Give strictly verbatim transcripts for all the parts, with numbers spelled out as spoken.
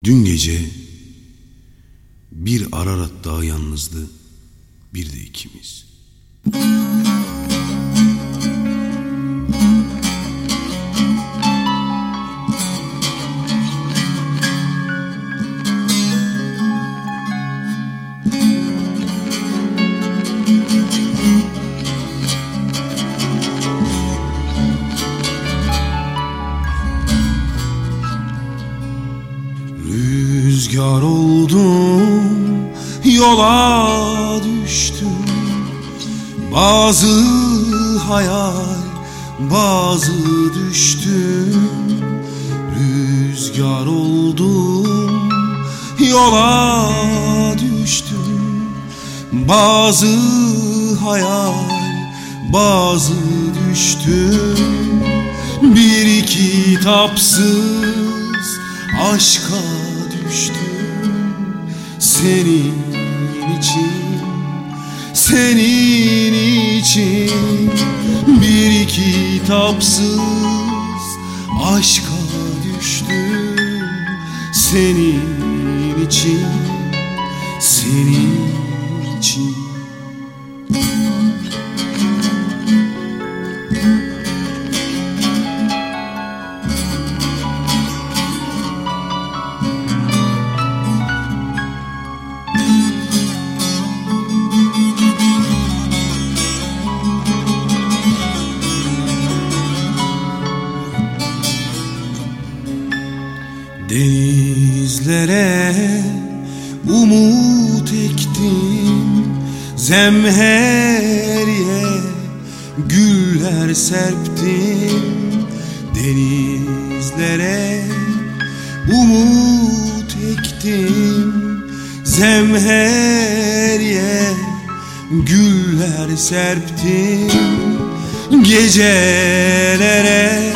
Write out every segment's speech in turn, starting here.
Dün gece bir Ararat daha yalnızdı, bir de ikimiz. Rüzgar oldum, yola düştüm. Bazı hayal, bazı düştüm. Rüzgar oldum, yola düştüm. Bazı hayal, bazı düştüm. Bir kitapsız aşka düştüm. Senin için, senin için. Bir kitapsız aşka düştüm. Senin için, senin için. Denizlere umut ektim, zemheriye güller serptim. Denizlere umut ektim, zemheriye güller serptim. Gecelere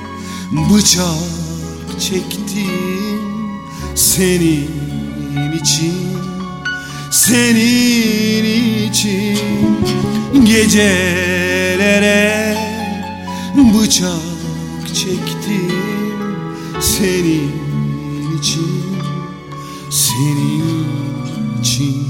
bıçak çektim. Senin için, senin için. Gecelere bıçak çektim. Senin için, senin için.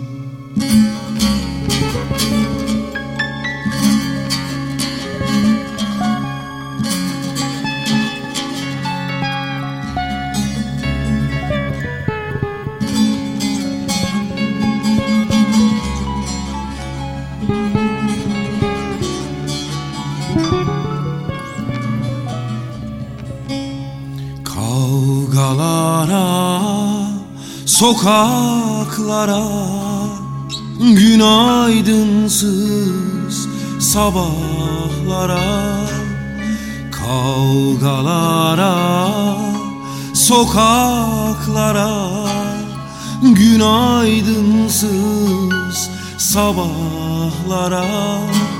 Kavgalara, sokaklara, günaydınsız sabahlara. Kavgalara, sokaklara, günaydınsız sabahlara.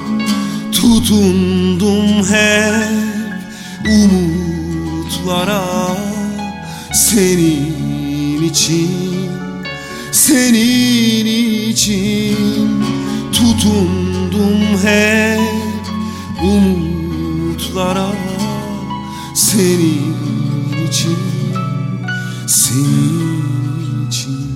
Tutundum hep umutlara. Senin için, senin için. Tutundum hep umutlara. Senin için, senin için.